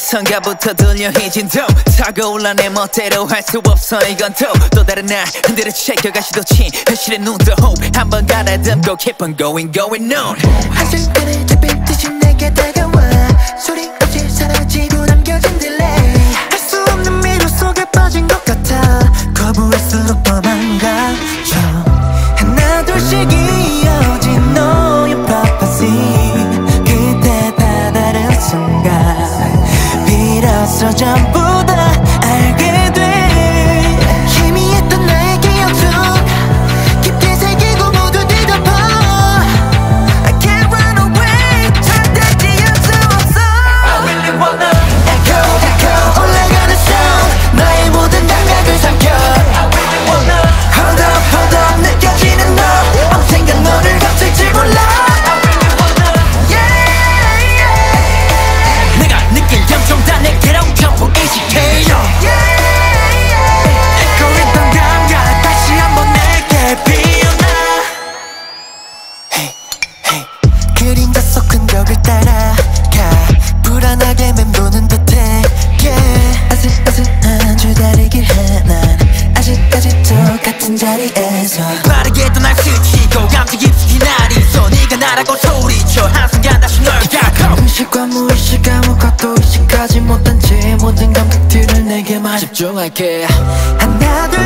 어디선가부터 들려 희진도 타고 올라 내 멋대로 할 수 없어 이건 또 다른 날 흔들어 챙겨가 시도친 현실의 눈도 hope 한번 가다듬고 keep on going on 한순간에 잡힌 듯이 내게 다가와 소리 없이 사라지고 남겨진 딜레이 할 수 없는 미로 속에 빠진 것 같아 거부할수록 더 망가져 하나 둘씩 이어진 너의 prophecy 그때 다 다른 순간 비로소 전부 다 알게 돼 희미했던 나의 기억 중 깊게 새기고 모두 뒤덮어 I can't run away 절대 지울 수 없어 I really wanna echo echo 올라가는 sound 나의 모든 감각을 삼켜 I really wanna hold up 느껴지는 너 언젠가 너를 겹칠지 몰라 I really wanna yeah yeah 내가 느낀 감정 다 내게로 전부 인식해 에코했던 감각 다시 한번 내게 피어나 Hey hey 그림자 속 흔적을 따라가 불안하게 맴도는 듯해 yeah 아슬아슬한 줄다리길 해난 아직까지 똑같은 자리에서 빠르게도 날 스치고 감지 깊숙이 날 있어 네가 나라고 소리쳐 한순간 다시 널 닫고 의식과 무의식 아무것도 의식하지 못한 채 모든 감각들을 내게만 집중할게 하나